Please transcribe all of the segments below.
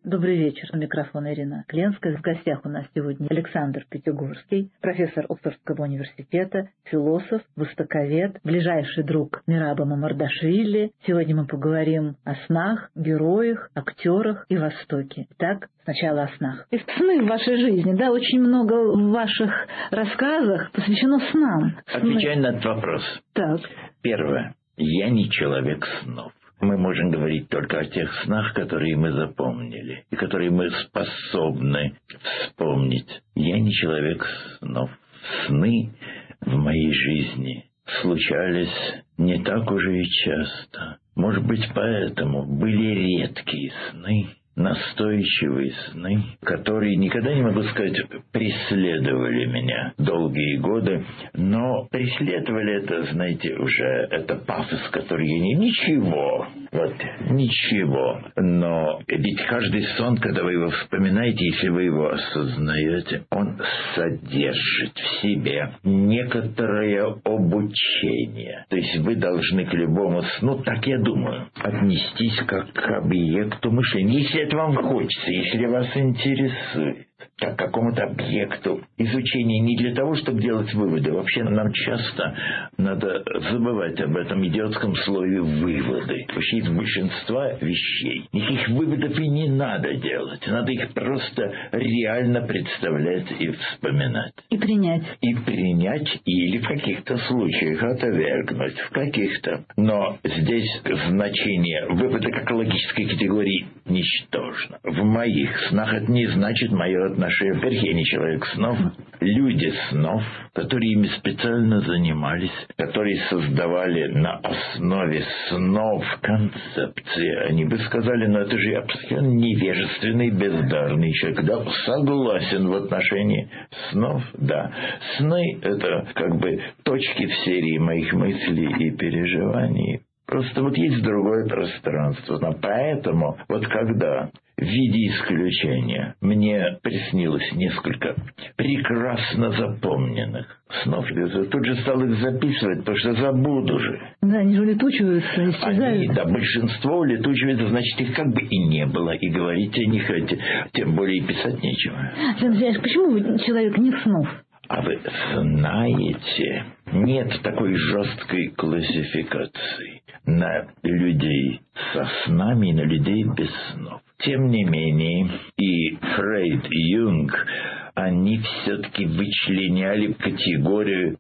Добрый вечер. У микрофона Ирина Кленская. В гостях у нас сегодня Александр Пятигорский, профессор Оксфордского университета, философ, востоковед, ближайший друг Мераба Мамардашвили. Сегодня мы поговорим о снах, героях, актерах и Востоке. Итак, сначала о снах. И сны в вашей жизни, да, очень много в ваших рассказах посвящено снам. Отвечаю на этот вопрос. Так. Первое. Я не человек снов. Мы можем говорить только о тех снах, которые мы запомнили, и которые мы способны вспомнить. Я не человек снов. Сны в моей жизни случались не так уже и часто. Может быть, поэтому были редкие сны, настойчивые сны, которые, никогда не могу сказать, преследовали меня долгие годы, но преследовали это, знаете, уже это пафос, который я не... Ничего. Но ведь каждый сон, когда вы его вспоминаете, если вы его осознаете, он содержит в себе некоторое обучение. То есть вы должны к любому сну, так я думаю, отнестись как к объекту мышления. Если это вам хочется, если вас интересует, как к какому-то объекту изучения, не для того, чтобы делать выводы. Вообще нам часто надо забывать об этом идиотском слове «выводы». Вообще из большинства вещей никаких выводов и не надо делать. Надо их просто реально представлять и вспоминать. И принять. И принять, или в каких-то случаях отвергнуть, в каких-то. Но здесь значение вывода как логической категории ничтожно. В моих снах это не значит мое отношение. Во-первых, я не человек снов. Люди снов, которые ими специально занимались, которые создавали на основе снов концепции. Они бы сказали, это же абсолютно невежественный, бездарный человек. Да, согласен в отношении снов, да. Сны — это как бы точки в серии моих мыслей и переживаний. Просто есть другое пространство. Но поэтому, когда в виде исключения мне приснилось несколько прекрасно запомненных снов, я тут же стал их записывать, потому что забуду же. Да, они же улетучиваются, исчезают. Большинство улетучивается, значит, их как бы и не было, и говорить о них, тем более и писать нечего. Александр, почему вы человек не снов? А вы знаете, нет такой жесткой классификации на людей со снами и на людей без снов. Тем не менее, и Фрейд, и Юнг, они все-таки вычленяли категорию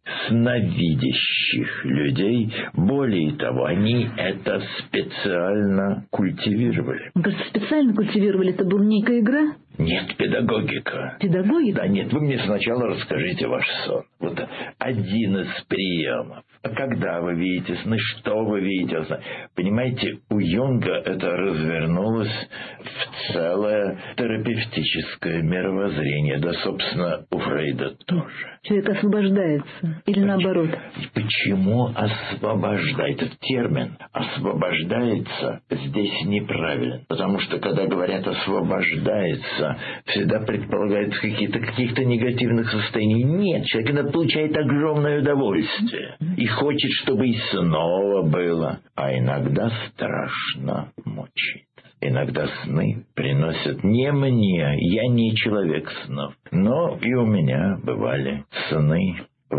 сновидящих людей. Более того, они это специально культивировали. Специально культивировали? Это была некая игра? Нет, педагогика. Педагогика? Да нет, вы мне сначала расскажите ваш сон. Один из приемов. А когда вы видите сны, что вы видите? Понимаете, у Юнга это развернулось в целое терапевтическое мировоззрение. Да, собственно, у Фрейда тоже. Человек освобождается. Или наоборот? Почему освобождает? Этот термин «освобождается» здесь неправилен. Потому что, когда говорят «освобождается», всегда предполагаются каких-то негативных состояний. Нет, человек получает огромное удовольствие. И хочет, чтобы и снова было. А иногда страшно мучить. Иногда сны приносят не мне, я не человек снов. Но и у меня бывали сны,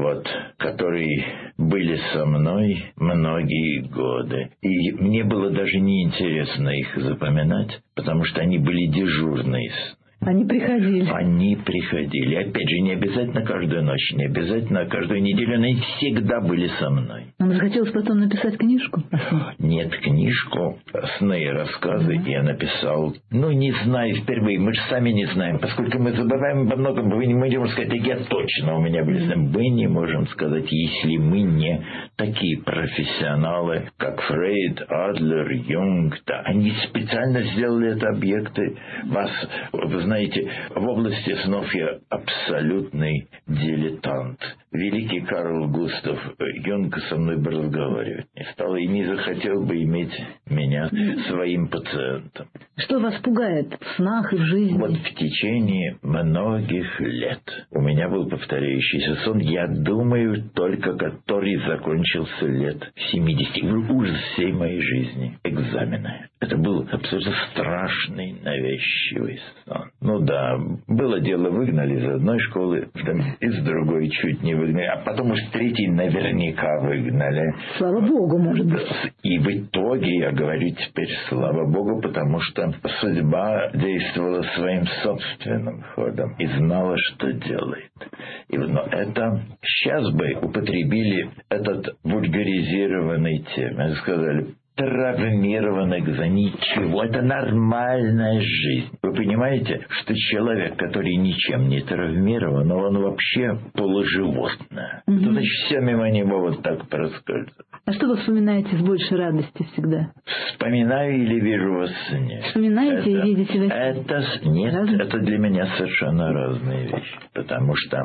которые были со мной многие годы. И мне было даже неинтересно их запоминать, потому что они были дежурные сны. Они приходили. Они приходили. Опять же, не обязательно каждую ночь, не обязательно каждую неделю, но они всегда были со мной. Вам захотелось потом написать книжку? Нет, книжку, сны и рассказы я написал. Не знаю, впервые. Мы же сами не знаем, поскольку мы забываем во многом. Мы не можем сказать, я точно, у меня были сны. Мы не можем сказать, если мы не такие профессионалы, как Фрейд, Адлер, Юнг. Да, они специально сделали это объекты. Вы знаете, знаете, в области снов я абсолютный дилетант. Великий Карл Густав Юнг со мной бы разговаривать не стал и не захотел бы иметь меня своим пациентом. Что вас пугает в снах и в жизни? Вот в течение многих лет у меня был повторяющийся сон, я думаю, только который закончился лет 70. Ужас всей моей жизни. Экзамены. Это был абсолютно страшный, навязчивый сон. Ну да, было дело, выгнали из одной школы, из другой чуть не выгнали, а потом уж третий наверняка выгнали. Слава Богу, может быть. И в итоге, я говорю теперь, слава Богу, потому что судьба действовала своим собственным ходом и знала, что делает. Но это сейчас бы употребили этот вульгаризированный термин, сказали, травмированных за ничего. Это нормальная жизнь. Вы понимаете, что человек, который ничем не травмирован, он вообще полуживотное. То значит, все мимо него вот так проскальзывает. А что вы вспоминаете с большей радостью всегда? Вспоминаю или вижу во сне. Вспоминаете и видите во сне? Нет, это для меня совершенно разные вещи. Потому что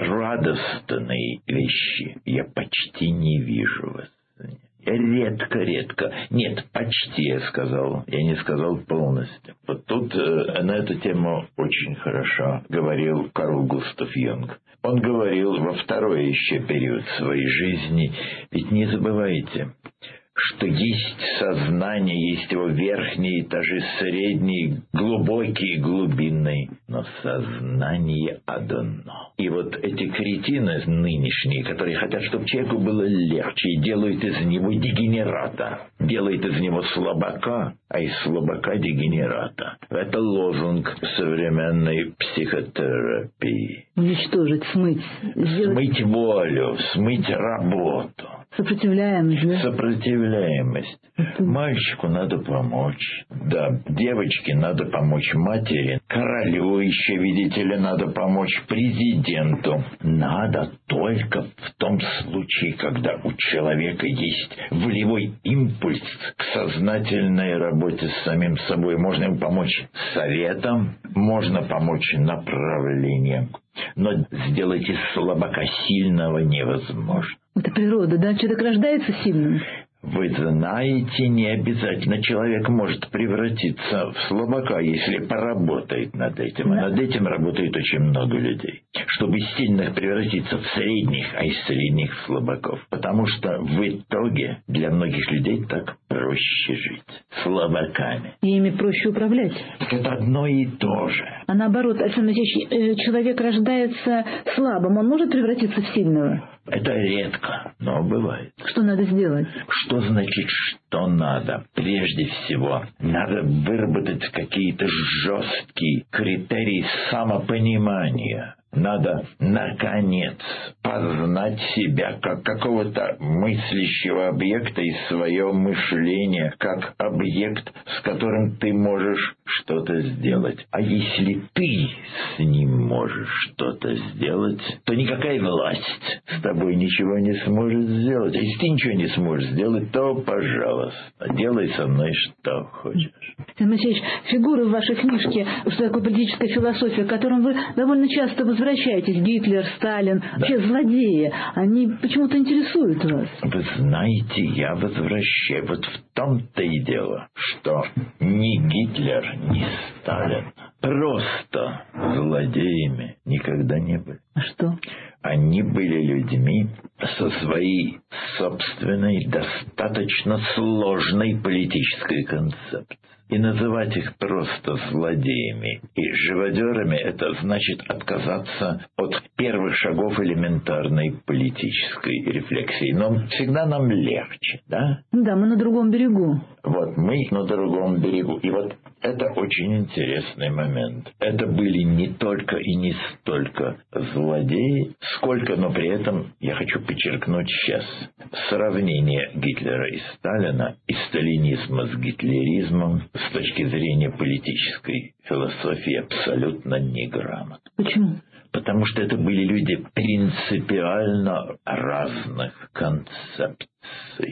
радостные вещи я почти не вижу во сне. Редко. Нет, почти я сказал. Я не сказал полностью. Вот тут на эту тему очень хорошо говорил Карл Густав Юнг. Он говорил во второй еще период своей жизни. Ведь не забывайте, что есть сознание, есть его верхние этажи, средние, глубокие, глубинные, но сознание одно. И вот эти кретины нынешние, которые хотят, чтобы человеку было легче, и делают из него дегенерата, делают из него слабака, а из слабака дегенерата. Это лозунг современной психотерапии. Уничтожить, смыть. Смыть волю, смыть работу. Сопротивляемость, да? Сопротивляемость. Мальчику надо помочь. Да, девочке надо помочь матери. Королю еще, видите ли, надо помочь президенту. Надо только в том случае, когда у человека есть волевой импульс к сознательной работе с самим собой. Можно ему помочь советом, можно помочь направлением. Но сделать из слабака сильного невозможно. Это природа, да? Человек рождается сильным. Вы знаете, не обязательно человек может превратиться в слабака, если поработает над этим. А над этим работает очень много людей. Чтобы из сильных превратиться в средних, а из средних в слабаков. Потому что в итоге для многих людей так проще жить. Слабаками. И ими проще управлять. Это одно и то же. А наоборот, Александр Алексеевич, человек рождается слабым, он может превратиться в сильного? Это редко, но бывает. Что надо сделать? Что значит, что надо? Прежде всего, надо выработать какие-то жесткие критерии самопонимания. Надо, наконец, познать себя как какого-то мыслящего объекта и свое мышление как объект, с которым ты можешь что-то сделать. А если ты с ним можешь что-то сделать, то никакая власть с тобой ничего не сможет сделать. А если ты ничего не сможешь сделать, то, пожалуйста, делай со мной что хочешь. Александр Алексеевич, фигуры в вашей книжке, что такое политическая философия, к которым вы довольно часто возвращаетесь, Гитлер, Сталин, вообще злодеи, они почему-то интересуют вас. Вы знаете, я возвращаюсь. Вот в том-то и дело, что ни Гитлер, ни Сталин просто злодеями никогда не были. А что? Они были людьми со своей собственной, достаточно сложной политической концепцией. И называть их просто злодеями и живодерами — это значит отказаться от первых шагов элементарной политической рефлексии. Но всегда нам легче, да? Да, мы на другом берегу. Вот мы на другом берегу. И вот это очень интересный момент. Это были не только и не столько злодеи, сколько, но при этом, я хочу подчеркнуть сейчас, сравнение Гитлера и Сталина и сталинизма с гитлеризмом с точки зрения политической философии абсолютно неграмотно. Почему? Потому что это были люди принципиально разных концепций.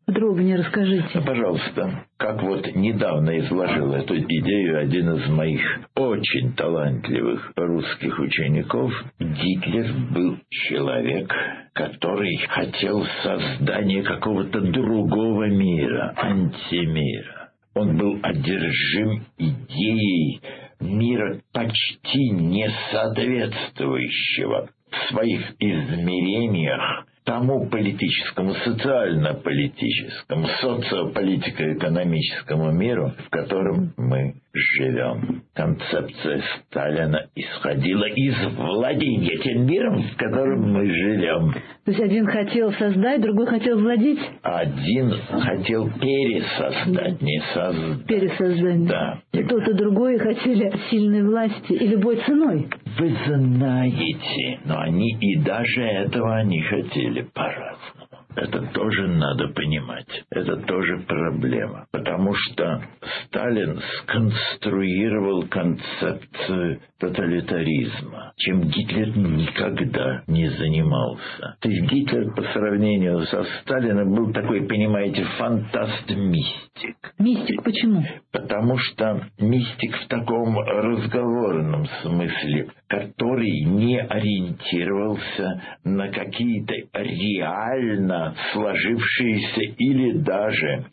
Подробнее расскажите. Пожалуйста. Как вот недавно изложил эту идею один из моих очень талантливых русских учеников, Гитлер был человек, который хотел создания какого-то другого мира, антимира. Он был одержим идеей мира, почти не соответствующего в своих измерениях тому политическому, социально-политическому, социополитико-экономическому миру, в котором мы живем. Концепция Сталина исходила из владения тем миром, в котором мы живем. То есть один хотел создать, другой хотел владеть? Один хотел пересоздать, не создать. Пересоздать. Да. И тот, и другой хотели сильной власти и любой ценой. Вы знаете, но они и даже этого они хотели по-разному. Это тоже надо понимать. Это тоже проблема. Потому что Сталин сконструировал концепцию тоталитаризма, чем Гитлер никогда не занимался. То есть Гитлер по сравнению со Сталином был такой, понимаете, фантаст-мистик. Мистик почему? Потому что мистик в таком разговорном смысле, который не ориентировался на какие-то реально сложившиеся или даже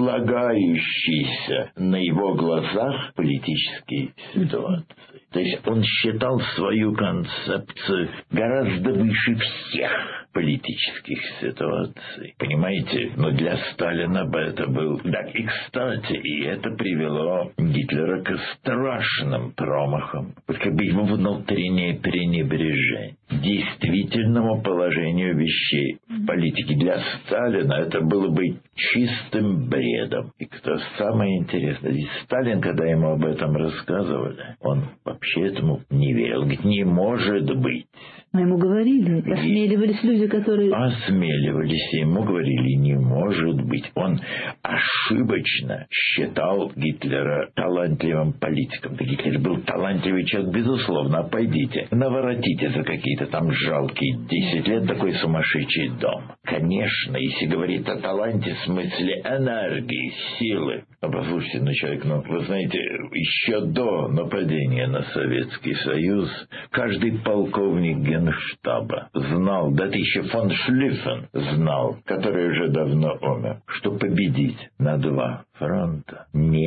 слагающиеся на его глазах политические ситуации. То есть он считал свою концепцию гораздо выше всех политических ситуаций. Понимаете? Но для Сталина это был... Да, и кстати, и это привело Гитлера к страшным промахам. Вот как бы его внутреннее пренебрежение действительному положению вещей в политике. Для Сталина это было бы чистым бредом. И что самое интересное, ведь Сталин, когда ему об этом рассказывали, он вообще этому не верил. Говорит, не может быть. А ему говорили, осмеливались люди, которые... Осмеливались, ему говорили, не может быть. Он ошибочно считал Гитлера талантливым политиком. Да Гитлер был талантливый человек, безусловно. А пойдите, наворотите за какие-то там жалкие 10 лет такой сумасшедший дом. Конечно, если говорить о таланте в смысле энергии, силы. Послушайте, человек, вы знаете, еще до нападения на Советский Союз каждый полковник Генштаба знал, да это еще фон Шлиффен знал, который уже давно умер, что победить на 2 фронта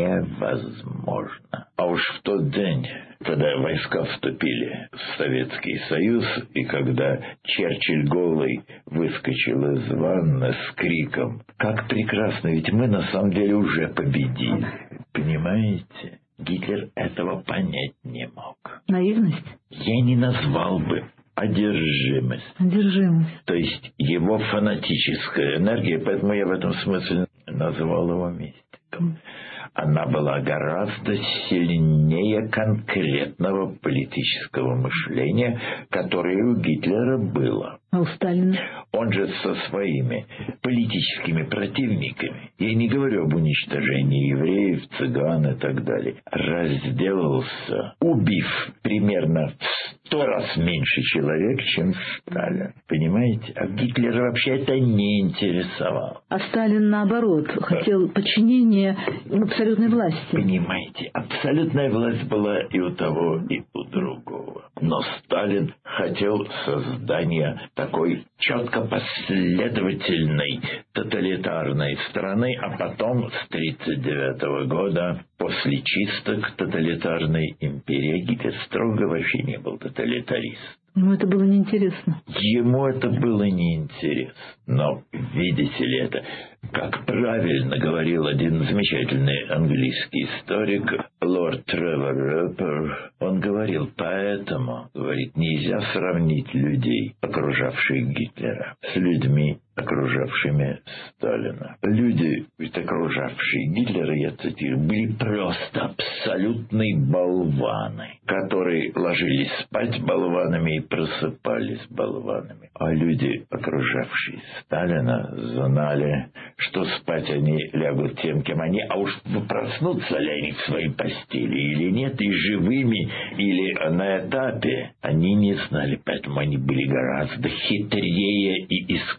невозможно. А уж в тот день, когда войска вступили в Советский Союз, и когда Черчилль голый выскочил из ванны с криком: «Как прекрасно, ведь мы на самом деле уже победили». Понимаете? Гитлер этого понять не мог. Наивность? Я не назвал бы. Одержимость. То есть его фанатическая энергия, поэтому я в этом смысле назвал его мистиком. Она была гораздо сильнее конкретного политического мышления, которое у Гитлера было. А у Сталина? Он же со своими политическими противниками, я не говорю об уничтожении евреев, цыган и так далее, разделался, убив примерно в 100 раз меньше человек, чем Сталин. Понимаете? А Гитлера вообще это не интересовало. А Сталин, наоборот, хотел подчинения абсолютной власти. Понимаете? Абсолютная власть была и у того, и у другого. Но Сталин хотел создания такой четко последовательной тоталитарной страны, а потом с 1939 года, после чисток тоталитарной империи, Гитлер строго вообще не был тоталитарист. Ему это было неинтересно. Ему это было неинтересно. Но, видите ли, это, как правильно говорил один замечательный английский историк, лорд Тревор Рэпер, он говорил, поэтому, говорит, нельзя сравнить людей, окружавших Гитлера, с людьми, окружавшими Сталина. Люди, окружавшие Гитлера, я цитирую, были просто абсолютные болваны, которые ложились спать болванами и просыпались болванами. А люди, окружавшие Сталина, знали, что спать они лягут тем, кем они, а уж проснутся ли они в своей постели или нет, и живыми, или на этапе, они не знали, поэтому они были гораздо хитрее и искушеннее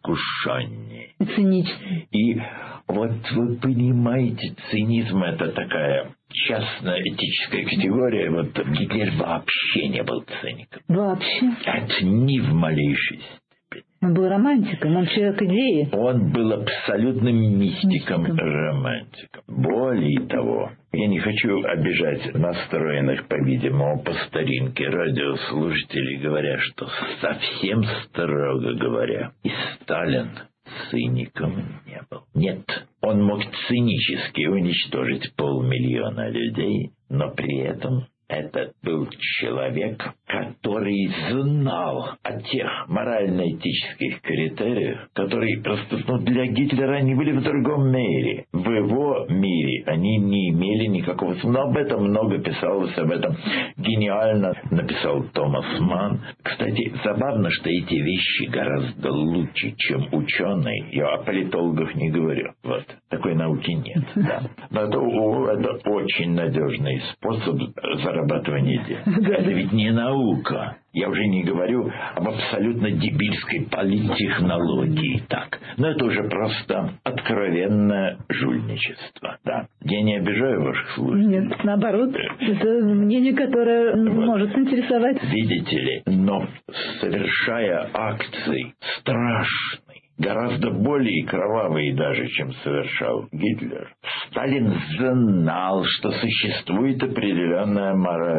искушеннее. Циничнее. И вот вы понимаете, цинизм — это такая частная этическая категория. Вот Гитлер вообще не был циником. Вообще? Это ни в малейшей степени. Он был романтиком, он человек идеи. Он был абсолютным мистиком-романтиком. Более того, я не хочу обижать настроенных, по-видимому, по старинке радиослушателей, говоря, что совсем строго говоря, и Сталин циником не был. Нет, он мог цинически уничтожить 500 000 людей, но при этом это был человек, который знал о тех морально-этических критериях, которые просто для Гитлера они были в другом мире. В его мире они не имели никакого смысла. Но об этом много писалось, об этом гениально написал Томас Манн. Кстати, забавно, что эти вещи гораздо лучше, чем ученые. Я о политологах не говорю. Вот. Такой науки нет. Да. Но это очень надежный способ зарабатывания денег. Это ведь не наука. Я уже не говорю об абсолютно дебильской политтехнологии. Так. Но это уже просто откровенное жульничество. Да. Я не обижаю ваших слушателей. Нет, наоборот. Это мнение, которое может интересовать. Видите ли, но совершая акции страшные, гораздо более кровавые даже, чем совершал Гитлер, Сталин знал, что существует определенная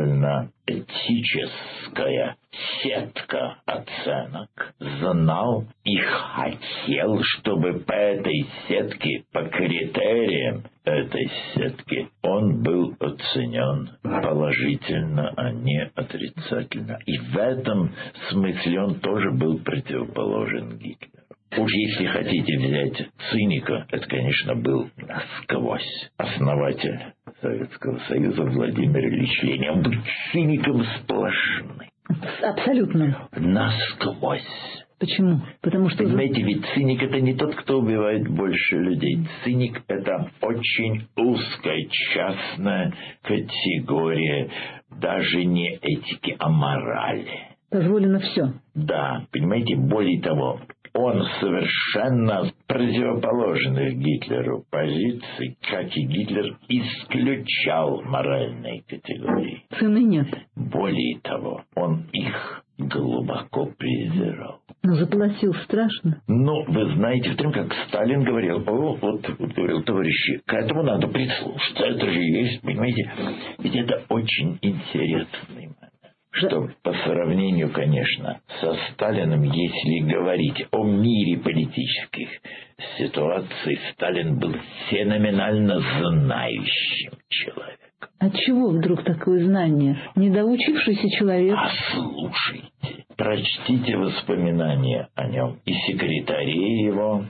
морально-этическая сетка оценок. Знал и хотел, чтобы по этой сетке, по критериям этой сетки, он был оценен положительно, а не отрицательно. И в этом смысле он тоже был противоположен Гитлеру. Уж если хотите взять циника, это, конечно, был насквозь основатель Советского Союза Владимир Ильич Ленин. Он был циником сплошным. Абсолютно. Насквозь. Почему? Потому что... Понимаете, ведь циник — это не тот, кто убивает больше людей. Циник — это очень узкая, частная категория даже не этики, а морали. Позволено все. Да, понимаете, более того, он совершенно противоположных Гитлеру позиций, как и Гитлер, исключал моральные категории. Цены нет. Более того, он их глубоко презирал. Но заплатил страшно. Ну, вы знаете, в том, как Сталин говорил, говорил, товарищи, к этому надо прислушаться, это же есть, понимаете, ведь это очень интересный момент. Что по сравнению, конечно, со Сталиным, если говорить о мире политических ситуаций, Сталин был феноменально знающим человеком. Отчего вдруг такое знание? Недоучившийся человек? А слушайте, прочтите воспоминания о нем и секретарей его,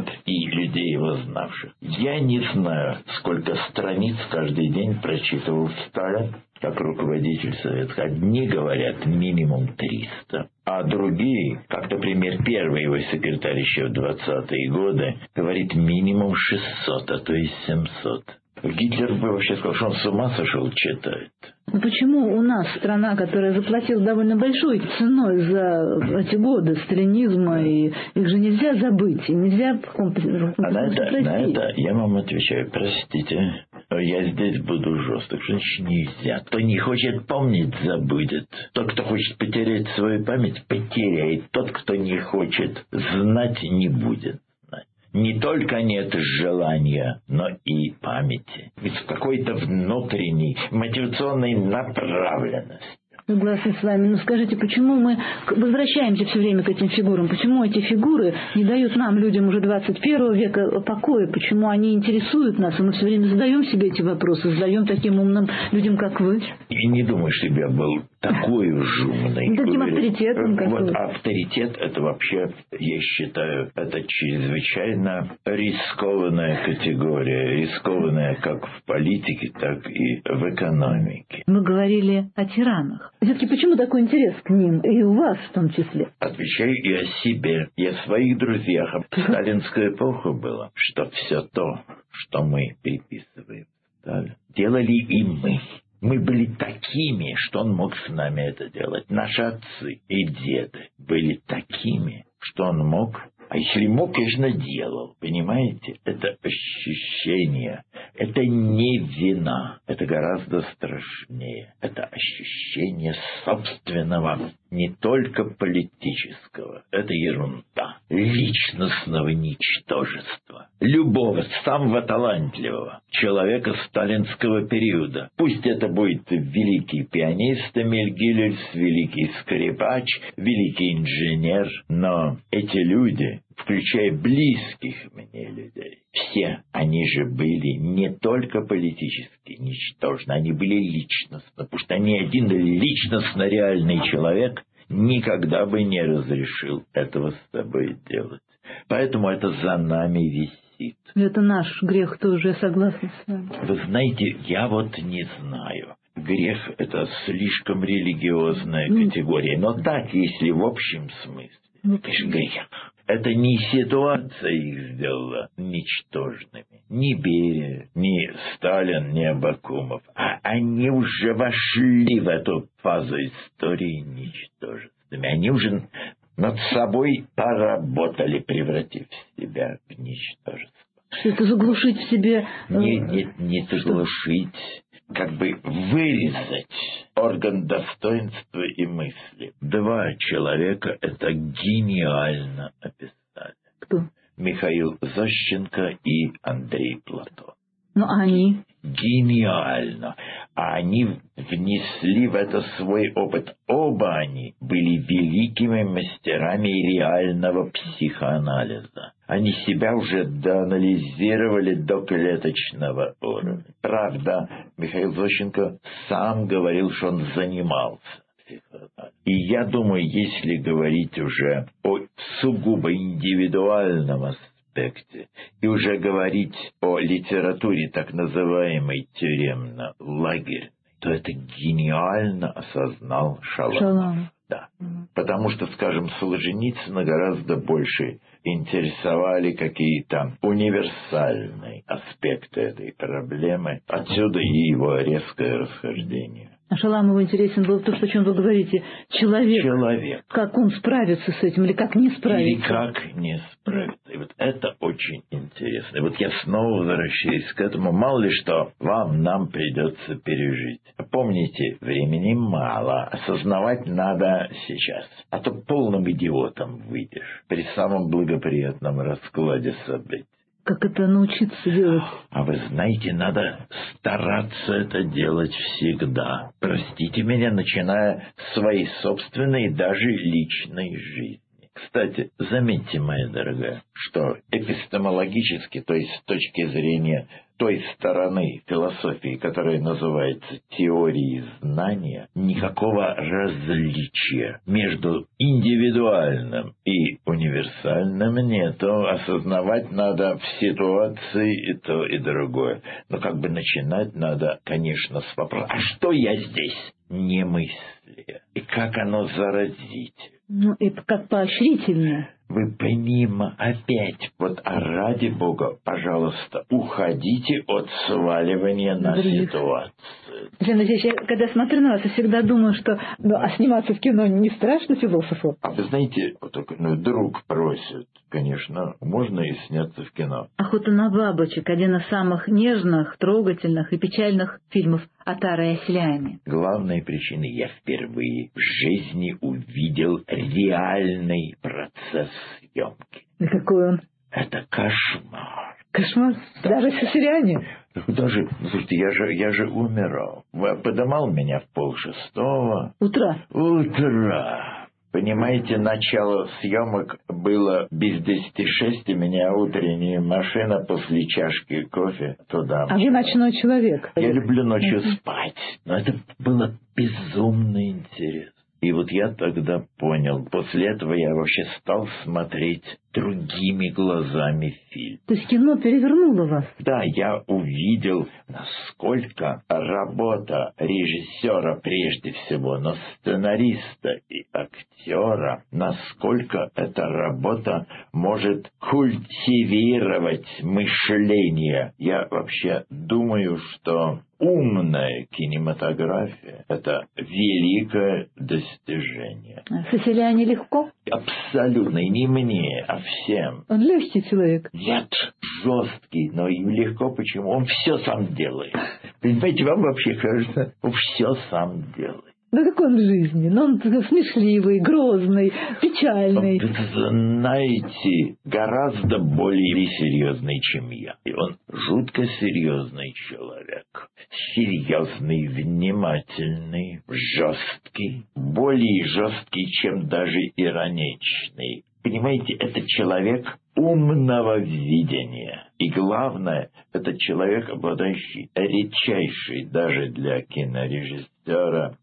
и людей его знавших. Я не знаю, сколько страниц каждый день прочитывал Сталин как руководитель Совета. Одни говорят минимум 300, а другие, как, например, первый его секретарь еще в 20-е годы, говорит минимум 600, а то и 700. Гитлер бы вообще сказал, что он с ума сошел, читает. Но почему у нас страна, которая заплатила довольно большой ценой за эти годы сталинизма, и их же нельзя забыть, и нельзя на это я вам отвечаю, простите, я здесь буду жесток, что значит нельзя. Кто не хочет помнить, забудет. Тот, кто хочет потерять свою память, потеряет. Тот, кто не хочет знать, не будет. Не только нет желания, но и памяти. Ведь в какой-то внутренней мотивационной направленности. Согласен с вами. Но скажите, почему мы возвращаемся все время к этим фигурам? Почему эти фигуры не дают нам, людям уже 21 века, покоя? Почему они интересуют нас? И мы все время задаем себе эти вопросы, задаем таким умным людям, как вы. И не думаю, что я был такой уж умный. Таким авторитетом, как вы. Авторитет — это вообще, я считаю, это чрезвычайно рискованная категория. Рискованная как в политике, так и в экономике. Мы говорили о тиранах. Все-таки почему такой интерес к ним? И у вас в том числе. Отвечаю и о себе, и о своих друзьях. В сталинскую эпоху было, что все то, что мы приписываем Сталину, делали и мы. Мы были такими, что он мог с нами это делать. Наши отцы и деды были такими, что он мог А если мог, конечно, делал. Понимаете? Это ощущение. Это не вина. Это гораздо страшнее. Это ощущение собственного, не только политического. Это ерунда. Личностного ничтожества. Любого, самого талантливого человека сталинского периода. Пусть это будет великий пианист Эмиль Гиллельс, великий скрипач, великий инженер, но эти люди, включая близких мне людей, все они же были не только политически ничтожны, они были личностно, потому что ни один личностно реальный человек никогда бы не разрешил этого с тобой делать. Поэтому это за нами висит. Это наш грех тоже, я согласна с вами. Вы знаете, я вот не знаю. Грех – это слишком религиозная категория. Но так, если в общем смысле, конечно, грех. Это не ситуация их сделала ничтожными. Ни Берия, ни Сталин, ни Абакумов. А они уже вошли в эту фазу истории ничтожествами. Они уже над собой поработали, превратив себя в ничтожество. Что это заглушить в себе? Не заглушить. Как бы вырезать орган достоинства и мысли. Два человека это гениально описали. Кто? Михаил Зощенко и Андрей Платон. Ну, они? Гениально. А они внесли в это свой опыт. Оба они были великими мастерами реального психоанализа. Они себя уже доанализировали до клеточного уровня. Правда, Михаил Зощенко сам говорил, что он занимался психоанализом. И я думаю, если говорить уже о сугубо индивидуальном аспекте, и уже говорить о литературе так называемой тюремно-лагерной, то это гениально осознал Шаламов. Да. Потому что, скажем, Солженицына гораздо больше интересовали какие-то универсальные аспекты этой проблемы. Отсюда и его резкое расхождение. А Шаламову интересен был то, о чем вы говорите. Человек. Как он справится с этим или как не справится. Или как не справится. И вот это очень интересно. И вот я снова возвращаюсь к этому. Мало ли что нам придется пережить. Помните, времени мало. Осознавать надо сейчас. А то полным идиотом выйдешь при самом благоприятном раскладе событий. Как это научиться делать? А вы знаете, надо стараться это делать всегда. Простите меня, начиная с своей собственной, даже личной жизни. Кстати, заметьте, моя дорогая, что эпистемологически, то есть с точки зрения той стороны философии, которая называется теорией знания, никакого различия между индивидуальным и универсальным нету. Осознавать надо в ситуации и то, и другое. Но как бы начинать надо, конечно, с вопроса: а что я здесь? Немыслие. И как оно заразительно. Ну, это как поощрительно. Вы опять, ради Бога, пожалуйста, уходите от сваливания на ситуацию. Александр Алексеевич, я когда смотрю на вас, я всегда думаю, что сниматься в кино не страшно философу. А вы знаете, друг просит, конечно, можно и сняться в кино. «Охота на бабочек» — один из самых нежных, трогательных и печальных фильмов Отара и Асселяни. Главной причиной я впервые в жизни увидел реальный процесс съемки. И какой он? Это кошмар. Кошмар? Да. Даже с Асселяни? Даже, слушайте, я же умирал. Подымал меня в 5:30. Утра. Понимаете, начало съемок было без 10:06, у меня утренняя машина после чашки кофе туда. А вы ночной человек. Я люблю ночью спать, но это было безумно интересно. И вот я тогда понял, после этого я вообще стал смотреть другими глазами фильм. То есть кино перевернуло вас? Да, я увидел, насколько работа режиссера прежде всего, но сценариста и актера, насколько эта работа может культивировать мышление. Я вообще думаю, что умная кинематография – это великое достижение. С Асселяни легко? Абсолютно. И не мне, а всем. Он легкий человек. Нет, жесткий, но и легко. Почему? Он все сам делает. Понимаете, вам вообще кажется, он все сам делает. Да как он в жизни? Ну, он смешливый, грозный, печальный. Знаете, гораздо более серьезный, чем я. И он жутко серьезный человек. Серьезный, внимательный, жесткий. Более жесткий, чем даже ироничный. Понимаете, это человек умного видения. И главное, это человек, обладающий редчайшей даже для кинорежиссера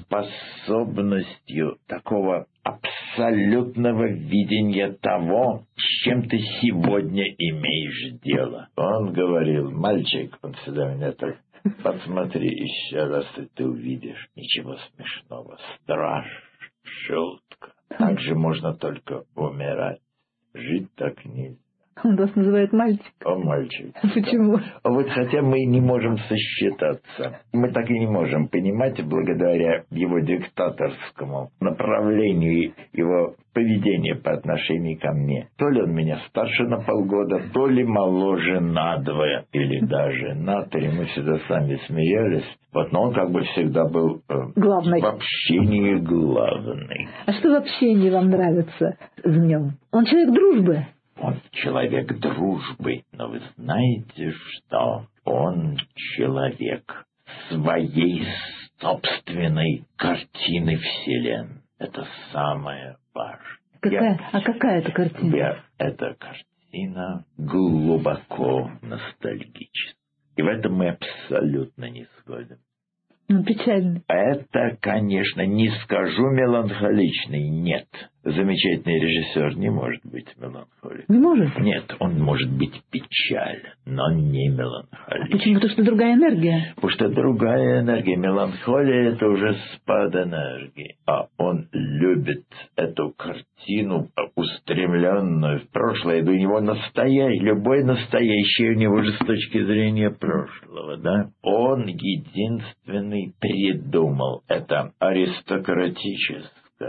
способностью такого абсолютного видения того, с чем ты сегодня имеешь дело. Он говорил: мальчик, он всегда меня так: посмотри еще раз, и ты увидишь. Ничего смешного, страшно, шутка. Так же можно только умирать. Жить так нельзя. Он вас называет мальчик. О, мальчик. Почему? А вот хотя мы и не можем сосчитаться. Мы так и не можем понимать, благодаря его диктаторскому направлению, его поведению по отношению ко мне. То ли он меня старше на полгода, то ли моложе на 2, или даже на 3. Мы всегда сами смеялись. Вот, но он как бы всегда был главный. В общении главный. А что в общении вам нравится в нем? Он человек дружбы. Он человек дружбы, но вы знаете что? Он человек своей собственной картины вселенной. Это самое важное. Какая это картина? Эта картина глубоко ностальгическая. И в этом мы абсолютно не сходим. Печальный. Это, конечно, не скажу меланхоличный, нет. Замечательный режиссер не может быть меланхоликом. Не может? Нет, он может быть печален, но не меланхоличен. Почему? Потому что другая энергия. Потому что другая энергия. Меланхолия — это уже спад энергии. А он любит эту картину, устремленную в прошлое. У него любой настоящий у него же с точки зрения прошлого, да? Он единственный придумал это аристократическое,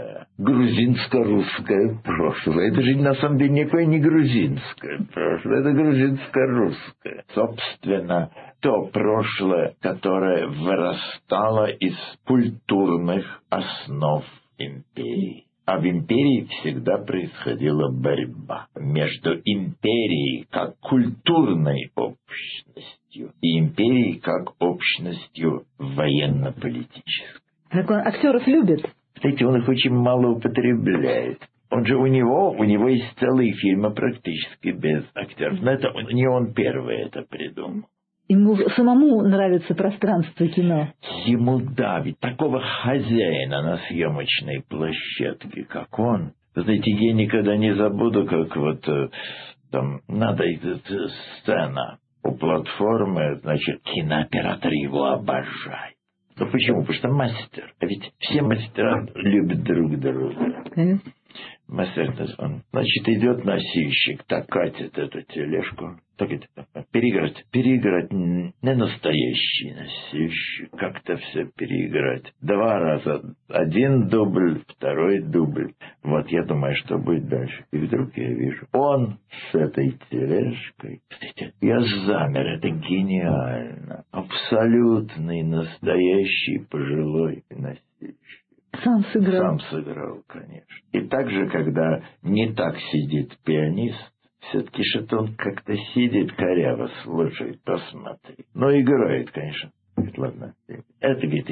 грузинско-русское прошлое. Это же на самом деле никакое не грузинское прошлое, это грузинско-русское. Собственно, то прошлое, которое вырастало из культурных основ империи. А в империи всегда происходила борьба между империей как культурной общностью и империей как общностью военно-политической. Так он актеров любит. Кстати, он их очень мало употребляет. У него есть целые фильмы практически без актеров. Но это не он первый это придумал. Ему самому нравится пространство кино. Ему, да, ведь такого хозяина на съемочной площадке, как он. Знаете, я никогда не забуду, как там надо сцена у платформы, значит, кинооператор его обожает. Ну почему? Потому что мастер. А ведь все мастера любят друг друга. Конечно. Мастер, он, значит, идет носильщик, так катит эту тележку. Так это, переиграть не настоящий носильщик, как-то все переиграть. 2 раза. 1 дубль, 2 дубль. Вот я думаю, что будет дальше. И вдруг я вижу, он с этой тележкой. Кстати, я замер, это гениально. Абсолютный, настоящий, пожилой носильщик. Сам сыграл. Сам сыграл, конечно. И также, когда не так сидит пианист, все-таки что-то он как-то сидит коряво, слушает, посмотри. Но играет, конечно. Говорит, ладно, это, говорит,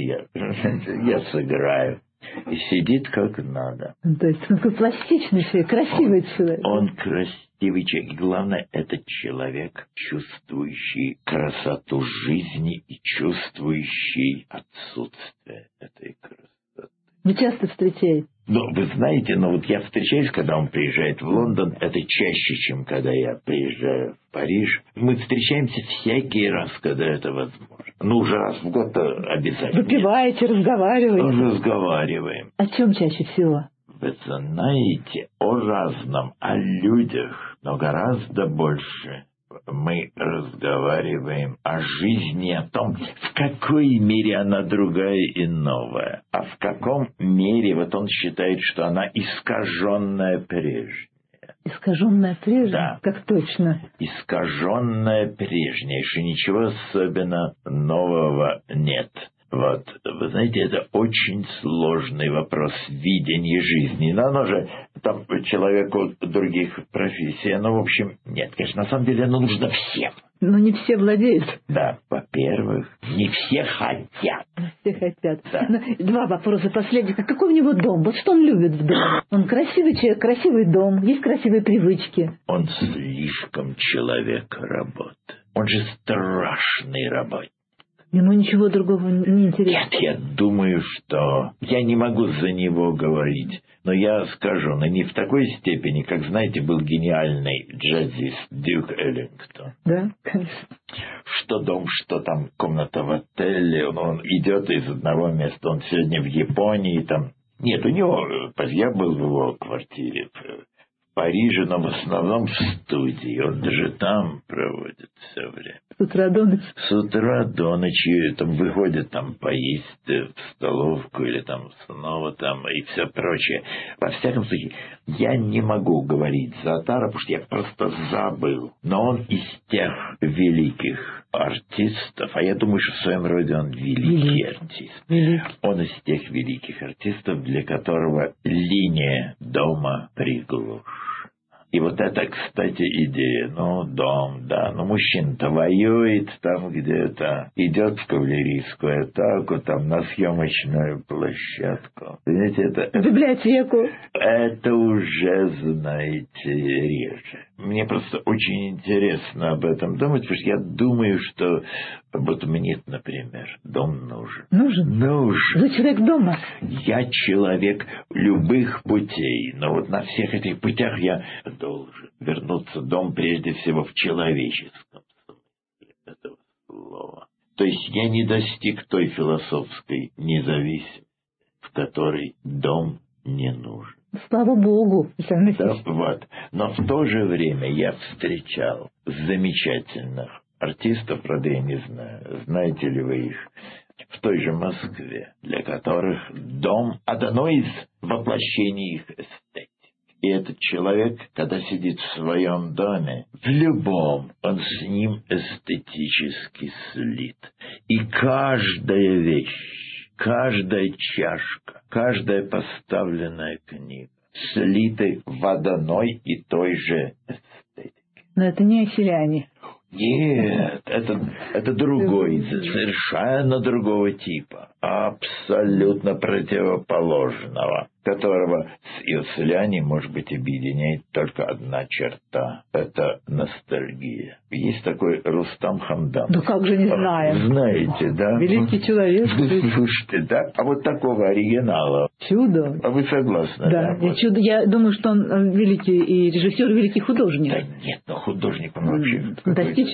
я сыграю. И сидит как надо. То есть он такой пластичный человек, красивый человек. Он красивый человек. И главное, это человек, чувствующий красоту жизни и чувствующий отсутствие этой красоты. Вы часто встречаетесь? Ну, вы знаете, вот я встречаюсь, когда он приезжает в Лондон, это чаще, чем когда я приезжаю в Париж. Мы встречаемся всякий раз, когда это возможно. Уже раз в год обязательно. Выпиваете, разговариваете? Разговариваем. О чем чаще всего? Вы знаете, о разном, о людях, но гораздо больше. Мы разговариваем о жизни, о том, в какой мере она другая и новая, а в каком мере вот он считает, что она искаженная прежняя. Искаженная прежняя? Да. Как точно? Искаженная прежняя, что ничего особенно нового нет. Вот, вы знаете, это очень сложный вопрос видения жизни. Но оно же, там, человеку других профессий, в общем, нет. Конечно, на самом деле оно нужно всем. Но не все владеют. Да, во-первых, не все хотят. Все хотят. Да. Два вопроса последних. Какой у него дом? Вот что он любит в доме? Он красивый человек, красивый дом, есть красивые привычки. Он слишком человек работы. Он же страшный работник. Ему ничего другого не интересно. Нет, я думаю, что... Я не могу за него говорить, но я скажу, но не в такой степени, как, знаете, был гениальный джазист Дюк Эллингтон. Да, конечно. Что дом, что там комната в отеле, он идет из одного места, он сегодня в Японии, там... Нет, у него... Я был в его квартире в Париже, но в основном в студии. Он даже там проводит все время. С утра до ночи? С утра до ночи там выходит там поесть в столовку или там снова там и все прочее. Во всяком случае, я не могу говорить за Атара, потому что я просто забыл. Но он из тех великих артистов, а я думаю, что в своем роде он великий артист. Он из тех великих артистов, для которого линия дома приглушена. И вот это, кстати, идея. Дом, да. Мужчина-то воюет там где-то, идет в кавалерийскую атаку, там на съемочную площадку. Знаете, это... В библиотеку. Это уже, знаете, реже. Мне просто очень интересно об этом думать, потому что я думаю, что вот мне, например, дом нужен. Нужен? Нужен. Вы человек дома? Я человек любых путей, но вот на всех этих путях я должен вернуться в дом прежде всего в человеческом смысле этого слова. То есть я не достиг той философской независимости, в которой дом не нужен. Слава Богу. Да, вот. Но в то же время я встречал замечательных артистов, правда, я не знаю, знаете ли вы их, в той же Москве, для которых дом – одно из воплощений их эстетики. И этот человек, когда сидит в своем доме, в любом, он с ним эстетически слит. И каждая вещь, каждая чашка, каждая поставленная книга слиты в одной и той же эстетике. Но это не селяне. Нет, это другой, совершенно другого типа, абсолютно противоположного, которого с селяне, может быть, объединяет только одна черта – это ностальгия. Есть такой Рустам Хамдамов. Да как же не знаем. Знаете, да? Великий человек. Слушайте, да? А вот такого оригинала. Чудо. А вы согласны? Да, вот. Чудо. Я думаю, что он великий и режиссер, и великий художник. Да нет, художник он вообще... Фантастический.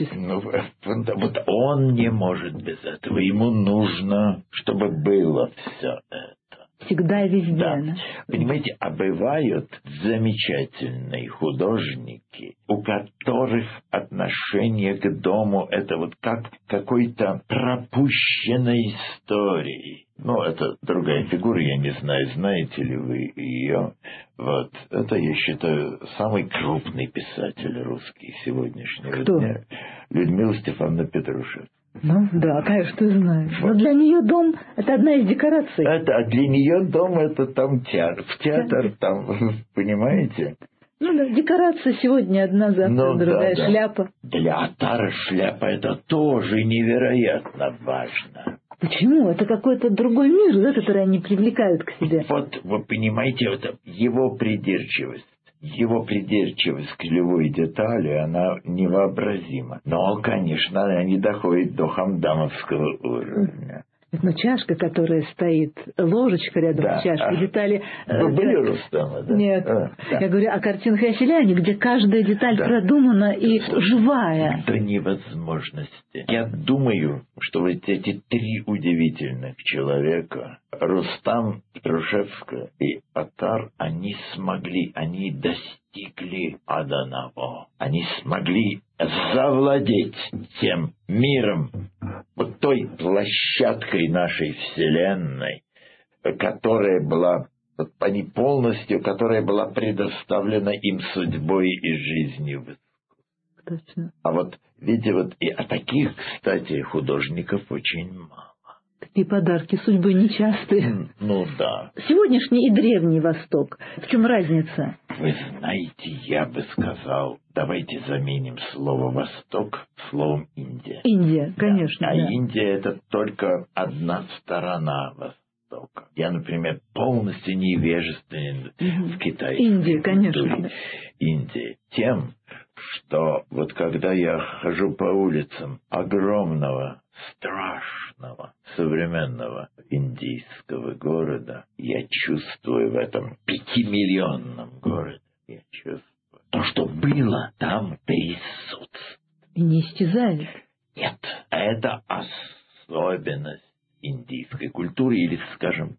Вот он не может без этого. Ему нужно, чтобы было все это. Всегда и везде. Да. Понимаете, а бывают замечательные художники, у которых отношение к дому – это вот как какой-то пропущенной истории. Это другая фигура, я не знаю, знаете ли вы ее. Вот, это, я считаю, самый крупный писатель русский сегодняшнего дня. Людмила Стефановна Петрушева. Да, конечно, знаю. Но для нее дом – это одна из декораций. А для нее дом – это там в театр, там, понимаете? Да, декорация сегодня одна, завтра другая, да. Шляпа. Для Атара шляпа – это тоже невероятно важно. Почему? Это какой-то другой мир, да, который они привлекают к себе. Вот, вы понимаете, это его придирчивость. Его придирчивость к любой детали, она невообразима. Но, конечно, она не доходит до хамдамовского уровня. Но чашка, которая стоит, ложечка рядом с чашкой, детали... Вы были Рустама, да? Нет. Да. Я говорю о картинах о селяне, где каждая деталь продумана и живая. До невозможности. Я думаю, что вот эти три удивительных человека, Рустам, Петрушевская и Атар, они достигли одного. Они смогли завладеть тем миром, вот той площадкой нашей Вселенной, которая была Вот они полностью, которая была предоставлена им судьбой и жизнью. Точно. А вот, видите, вот и таких, кстати, художников очень мало. Такие подарки судьбы нечастые. Ну да. Сегодняшний и Древний Восток. В чем разница? Вы знаете, я бы сказал, давайте заменим слово «Восток» словом «Индия». Индия, конечно. Да. А да. Индия — это только одна сторона Востока. Я, например, полностью невежественен в китайской Индия, конечно. культуре. Да. Индия тем, что вот когда я хожу по улицам огромного, страшного, современного индийского города, я чувствую в этом 5-миллионном городе, я чувствую то, что было, там присутствует. И не исчезает. Нет, это особенность индийской культуры или, скажем,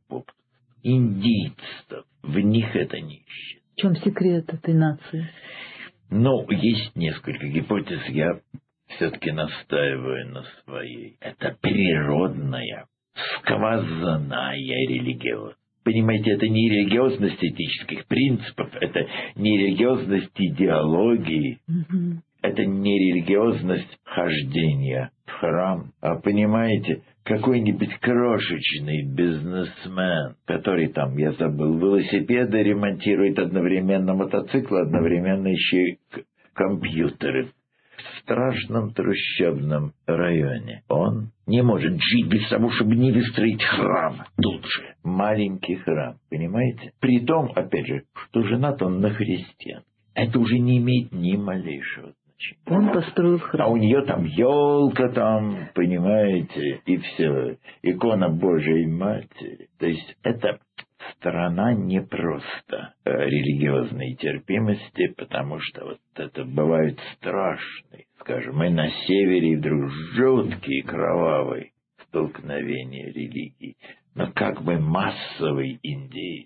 индийцев. В них это не исчезает. В чем секрет этой нации? Ну, есть несколько гипотез, я все-таки настаиваю на своей. Это природная, сквозная религиозность. Понимаете, это не религиозность этических принципов, это не религиозность идеологии, это не религиозность хождения в храм. А понимаете, какой-нибудь крошечный бизнесмен, который там, я забыл, велосипеды ремонтирует одновременно, мотоциклы, одновременно еще и компьютеры. В страшном трущобном районе он не может жить без того, чтобы не выстроить храм тут же. Маленький храм, понимаете? Притом, опять же, что женат он на христиан. Это уже не имеет ни малейшего. Он построил храм. А у нее там елка, там, понимаете, и все, икона Божией Матери. То есть это страна не просто религиозной терпимости, потому что вот это бывают страшные, скажем, и на севере, и вдруг жуткие, кровавые столкновения религий. Но как бы массовый индеец,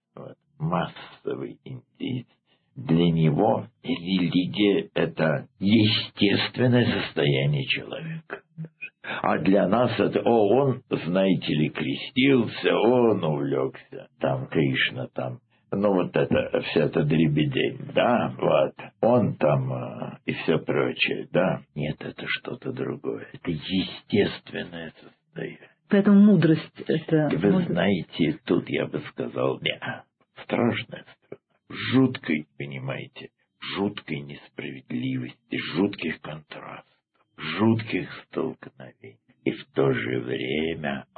массовый индеец, для него религия — это естественное состояние человека. А для нас это, он, знаете ли, крестился, он увлекся, там Кришна, там, ну вот это, вся эта дребедень, да, вот, он там и все прочее, да. Нет, это что-то другое, это естественное состояние. Поэтому мудрость это... Вы знаете, тут я бы сказал, нет, страшная страна. Жуткой, понимаете, жуткой несправедливости, жутких контрастов, жутких столкновений. И в то же время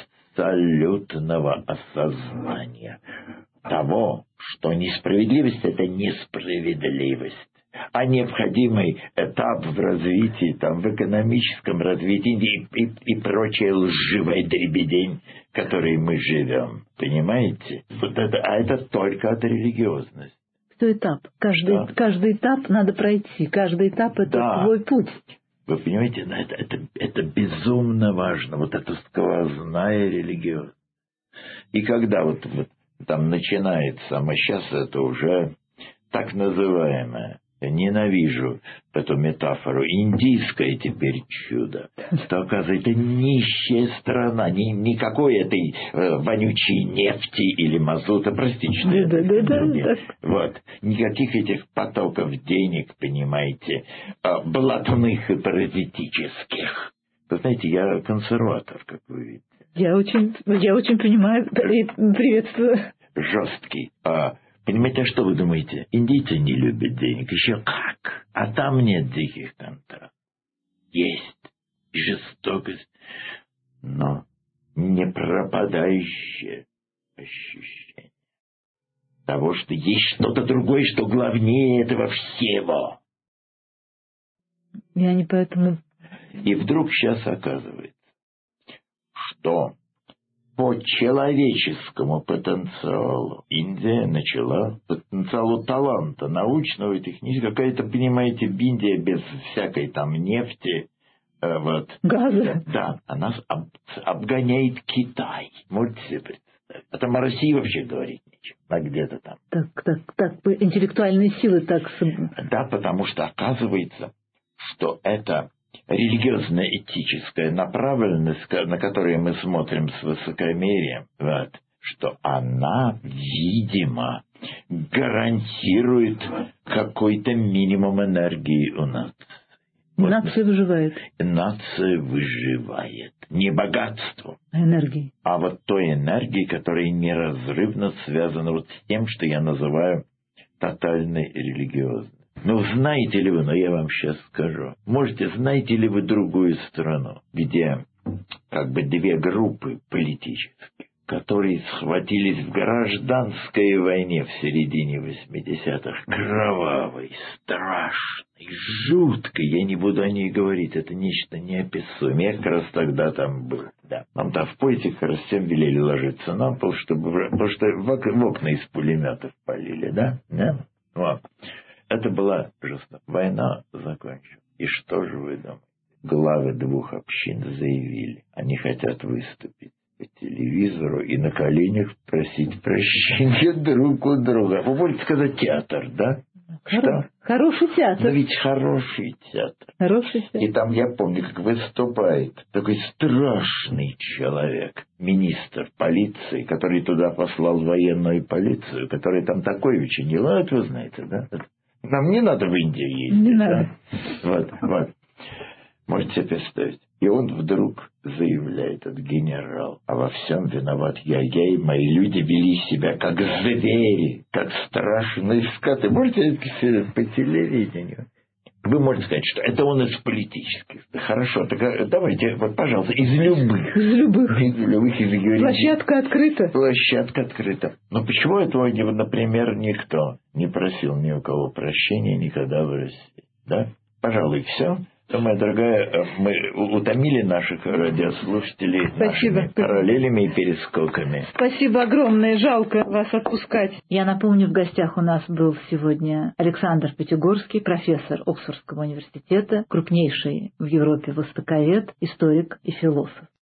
абсолютного осознания того, что несправедливость — это несправедливость, а необходимый этап в развитии, там, в экономическом развитии и прочая лживая дребедень, в которой мы живем. Понимаете? Вот это, а это только от религиозности. Что этап? Каждый этап надо пройти. Каждый этап — это свой путь. Вы понимаете, это безумно важно. Вот эта сквозная религиозность. И когда вот там начинается, а сейчас это уже так называемое, ненавижу эту метафору, индийское теперь чудо, то, оказывается, нищая страна, никакой этой вонючей нефти или мазута, простите, да. Вот, никаких этих потоков денег, понимаете, блатных и паразитических. Вы знаете, я консерватор, как вы видите. Я очень понимаю и приветствую. Жесткий. Понимаете, а что вы думаете? Индийцы не любят денег. Еще как. А там нет диких контрастов. Есть жестокость, но не пропадающее ощущение того, что есть что-то другое, что главнее этого всего. Я не поэтому... И вдруг сейчас оказывается, что по человеческому потенциалу Индия начала, потенциалу таланта, научного и технического, какая-то, понимаете, Индия без всякой там нефти, газа. Да, она обгоняет Китай. Можете себе представить. А там о России вообще говорить нечего. А где-то там. Так, интеллектуальные силы так... Да, потому что оказывается, что это религиозно-этическая направленность, на которую мы смотрим с высокомерием, что она, видимо, гарантирует какой-то минимум энергии у нас. Нация выживает. Нация выживает. Не богатством, Энергией. а вот той энергией, которая неразрывно связана вот с тем, что я называю тотальной религиозной. Ну, знаете ли вы, но я вам сейчас скажу. Знаете ли вы другую страну, где как бы две группы политические, которые схватились в гражданской войне в середине 80-х, кровавой, страшной, жуткой, я не буду о ней говорить, это нечто неописуемое. Я как раз тогда там был, да. Нам там в поезде как раз всем велели ложиться на пол, потому что в окна из пулеметов полили, да? Да? Вот. Это была ужасно. Война закончилась. И что же вы думаете? Главы двух общин заявили, они хотят выступить по телевизору и на коленях просить прощения друг у друга. Вы можете сказать театр, да? Что? Хороший театр. Да ведь хороший театр. Хороший театр. И там, я помню, как выступает такой страшный человек, министр полиции, который туда послал военную полицию, который там такой учинил. А это вы знаете, да? Нам не надо в Индию ездить. Не да? надо. Вот. Можете себе представить. И он вдруг заявляет, этот генерал, а во всем виноват я и мои люди вели себя как звери, как страшные скоты. Можете это по телевидению? Вы можете сказать, что это он из политических. Хорошо, так давайте, вот, пожалуйста, из любых. Площадка открыта. Площадка открыта. Но почему этого, например, никто не просил ни у кого прощения никогда в России? Да? Пожалуй, все. Моя дорогая, мы утомили наших радиослушателей нашими параллелями и перескоками. Спасибо огромное, жалко вас отпускать. Я напомню, в гостях у нас был сегодня Александр Пятигорский, профессор Оксфордского университета, крупнейший в Европе востоковед, историк и философ.